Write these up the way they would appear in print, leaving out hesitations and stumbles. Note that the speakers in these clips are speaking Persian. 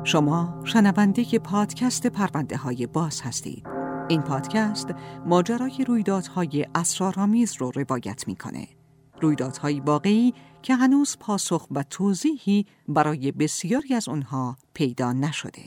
شما شنونده پادکست پرونده های باز هستید. این پادکست ماجرای رویدادهای اسرارآمیز رو روایت میکنه. رویدادهای واقعی که هنوز پاسخ و توضیحی برای بسیاری از اونها پیدا نشده.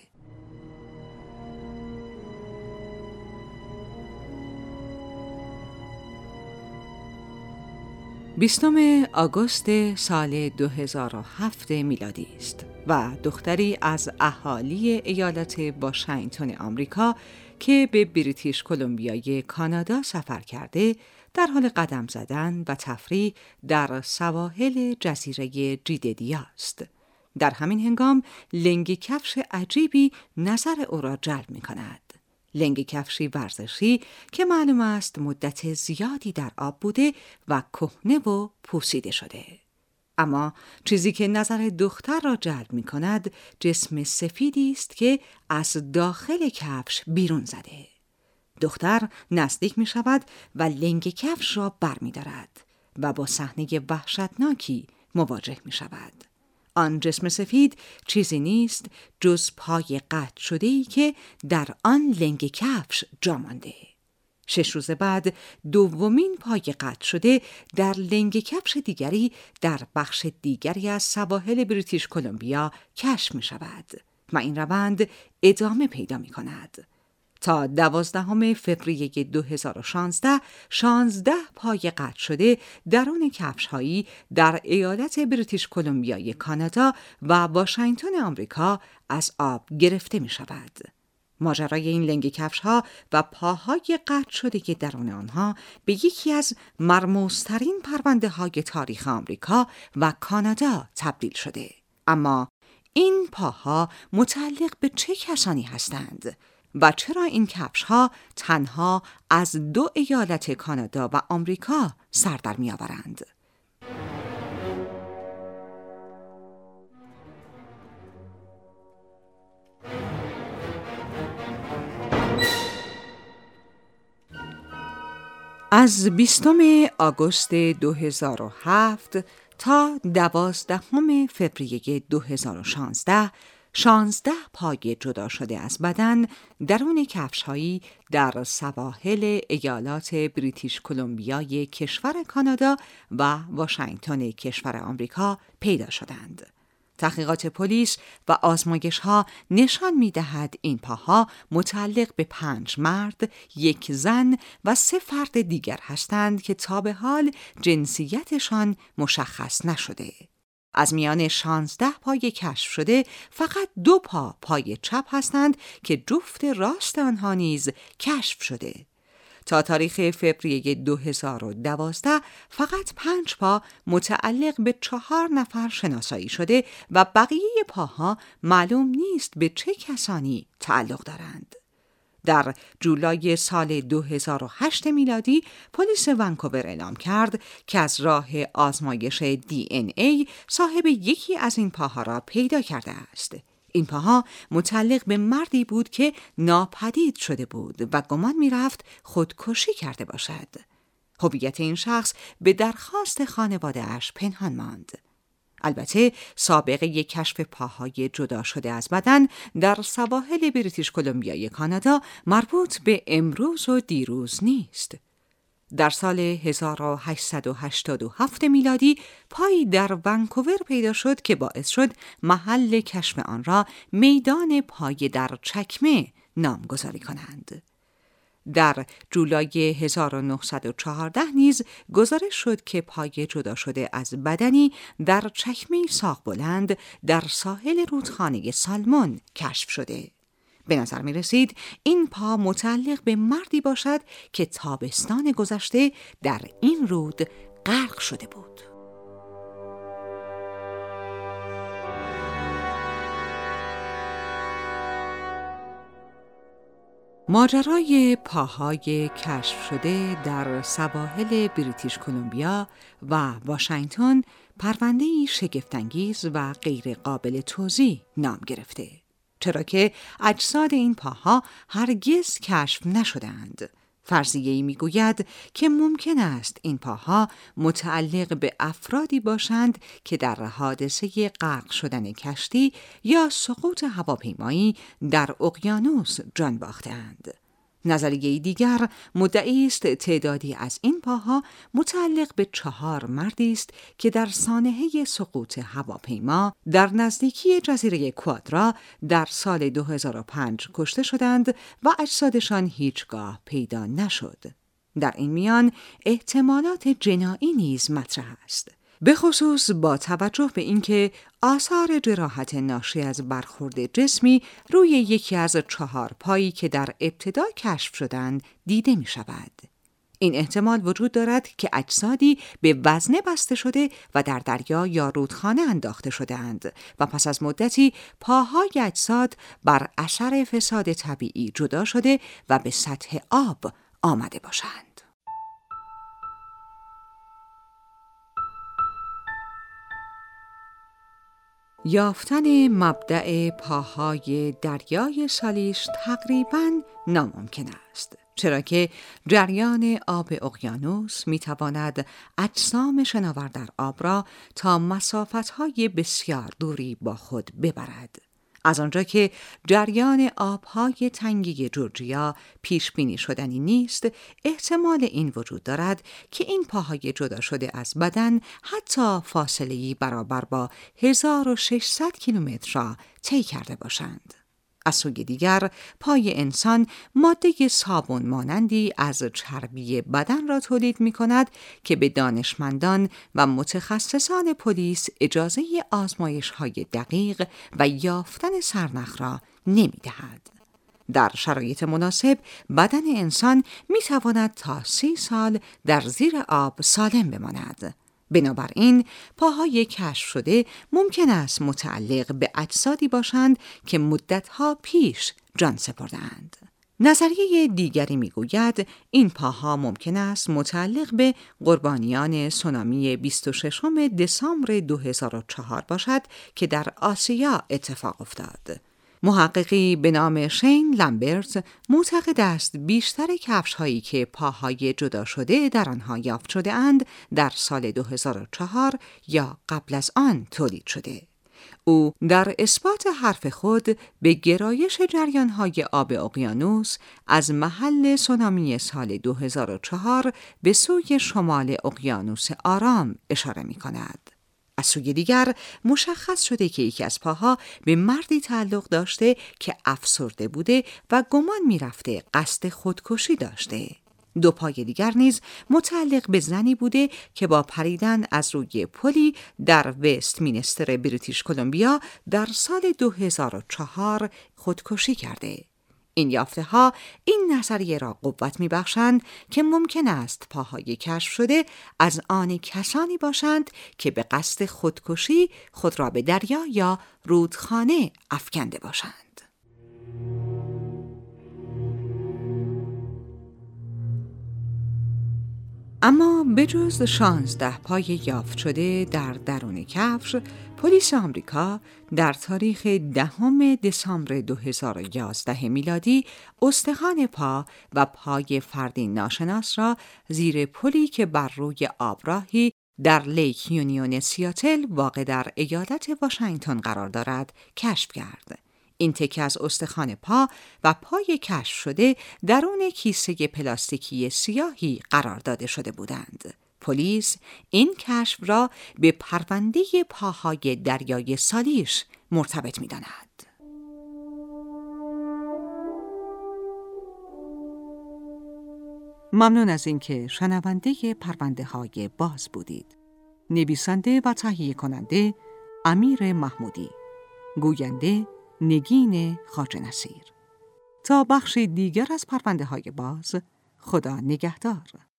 20 آگوست سال 2007 میلادی است و دختری از اهالی ایالت واشنگتن آمریکا که به بریتیش کلمبیای کانادا سفر کرده در حال قدم زدن و تفریح در سواحل جزیره جیددیا است. در همین هنگام لنگ کفش عجیبی نظر او را جلب می کند. لنگ کفشی ورزشی که معلوم است مدت زیادی در آب بوده و کهنه و پوسیده شده. اما چیزی که نظر دختر را جلب می کند جسم سفیدی است که از داخل کفش بیرون زده. دختر نزدیک می شود و لنگ کفش را بر می دارد و با صحنه وحشتناکی مواجه می شود. آن جسم سفید چیزی نیست جز پای قطع شده‌ای که در آن لنگ کفش جا مانده. 6 روز بعد دومین پای قطع شده در لنگ کفش دیگری در بخش دیگری از سواحل بریتیش کلمبیا کشف می شود و این روند ادامه پیدا می کند. تا 12 فوریه 2016 16 پای قطع شده درون کفش‌هایی در ایالت بریتیش کلمبیای کانادا و واشنگتن آمریکا از آب گرفته می شود. ماجرای این لنگ کفش‌ها و پاهای قطع شده درون آنها به یکی از مرموزترین پرونده‌های تاریخ آمریکا و کانادا تبدیل شده. اما این پاها متعلق به چه کسانی هستند؟ و چرا این کفش‌ها تنها از 2 ایالت کانادا و آمریکا سر در می‌آورند؟ از 20 آگوست 2007 تا 12 فوریه 2016 16 پای جدا شده از بدن درون کفش‌هایی در سواحل ایالات بریتیش کلمبیای کشور کانادا و واشنگتن کشور آمریکا پیدا شدند. تحقیقات پلیس و آزمایش‌ها نشان می‌دهد این پاها متعلق به 5 مرد، 1 زن و 3 فرد دیگر هستند که تا به حال جنسیتشان مشخص نشده. از میان 16 پای کشف شده فقط 2 پای چپ هستند که جفت راست آنها نیز کشف شده. تا تاریخ فوریه 2012 فقط 5 پا متعلق به 4 نفر شناسایی شده و بقیه پاها معلوم نیست به چه کسانی تعلق دارند. در جولای سال 2008 میلادی پلیس ونکوور اعلام کرد که از راه آزمایش DNA صاحب یکی از این پاها را پیدا کرده است. این پاها متعلق به مردی بود که ناپدید شده بود و گمان می‌رفت خودکشی کرده باشد. هویت این شخص به درخواست خانواده‌اش پنهان ماند. البته سابقه کشف پاهای جدا شده از بدن در سواحل بریتیش کلمبیای کانادا مربوط به امروز و دیروز نیست. در سال 1887 میلادی پایی در ونکوور پیدا شد که باعث شد محل کشف آن را میدان پای در چکمه نامگذاری کنند. در جولای 1914 نیز گزارش شد که پای جدا شده از بدنی در چکمه ساق بلند در ساحل رودخانه سالمون کشف شده. به نظر می رسید این پا متعلق به مردی باشد که تابستان گذشته در این رود غرق شده بود. ماجرای پاهای کشف شده در سواحل بریتیش کلمبیا و واشنگتن پرونده‌ای شگفت‌انگیز و غیر قابل توضیح نام گرفته، چرا که اجساد این پاها هرگز کشف نشدند. فرضیه‌ای می‌گوید که ممکن است این پاها متعلق به افرادی باشند که در حادثه غرق شدن کشتی یا سقوط هواپیمایی در اقیانوس جان باختند. نظریه دیگر مدعی است تعدادی از این پاها متعلق به 4 مردی است که در سانحه سقوط هواپیما در نزدیکی جزیره کوادرا در سال 2005 کشته شدند و اجسادشان هیچگاه پیدا نشد. در این میان احتمالات جنایی نیز مطرح است، به خصوص با توجه به اینکه آثار جراحت ناشی از برخورد جسمی روی یکی از 4 پایی که در ابتدا کشف شدند دیده می شود. این احتمال وجود دارد که اجسادی به وزنه بسته شده و در دریا یا رودخانه انداخته شده‌اند و پس از مدتی پاهای اجساد بر اثر فساد طبیعی جدا شده و به سطح آب آمده باشند. یافتن مبدأ پاهای دریای سالیش تقریباً ناممکن است، چرا که جریان آب اقیانوس می‌تواند اجسام شناور در آب را تا مسافت‌های بسیار دوری با خود ببرد. از آنجا که جریان آبهای تنگی جورجیا پیش بینی شدنی نیست، احتمال این وجود دارد که این پاهای جدا شده از بدن حتی فاصله‌ای برابر با 1600 کیلومتر را طی کرده باشند. از سوی دیگر پای انسان ماده صابون مانندی از چربی بدن را تولید می کند که به دانشمندان و متخصصان پلیس اجازه آزمایش های دقیق و یافتن سرنخ را نمی دهد. در شرایط مناسب بدن انسان می تواند تا 30 سال در زیر آب سالم بماند. بنابراین پاهای کشف شده ممکن است متعلق به اجسادی باشند که مدتها پیش جان سپردند. نظریه دیگری میگوید این پاها ممکن است متعلق به قربانیان سونامی 26 دسامبر 2004 باشد که در آسیا اتفاق افتاد. محققی به نام شین لامبرت معتقد است بیشتر کفش‌هایی که پاهای جدا شده در آنها یافت شده اند در سال 2004 یا قبل از آن تولید شده. او در اثبات حرف خود به گرایش جریان‌های آب اقیانوس از محل سونامی سال 2004 به سوی شمال اقیانوس آرام اشاره می‌کند. از سوی دیگر مشخص شده که یکی از پاها به مردی تعلق داشته که افسرده بوده و گمان می‌رفته قصد خودکشی داشته. 2 پای دیگر نیز متعلق به زنی بوده که با پریدن از روی پلی در وستمینستر بریتیش کلمبیا در سال 2004 خودکشی کرده. این یافته‌ها این نظریه را قوت می‌بخشند که ممکن است پاهای کشف شده از آن کسانی باشند که به قصد خودکشی خود را به دریا یا رودخانه افکنده باشند. اما بجز 16 پای یافت شده در درون کفش، پلیس آمریکا در تاریخ 10 دسامبر 2011 میلادی استخوان پا و پای فردی ناشناس را زیر پلی که بر روی آبراهی در لیک یونیون سیاتل واقع در ایالت واشنگتن قرار دارد کشف کرد. این تکه از استخوان پا و پای کشف شده درون کیسه پلاستیکی سیاهی قرار داده شده بودند. پلیس این کشف را به پرونده پاهای دریای سالیش مرتبط می‌داند. ممنون از اینکه شنونده پرونده‌های باز بودید. نویسنده و تهیه کننده امیر محمودی، گوینده نگین خواجه‌نصیر. تا بخش دیگر از پرونده‌های باز، خدا نگهدار.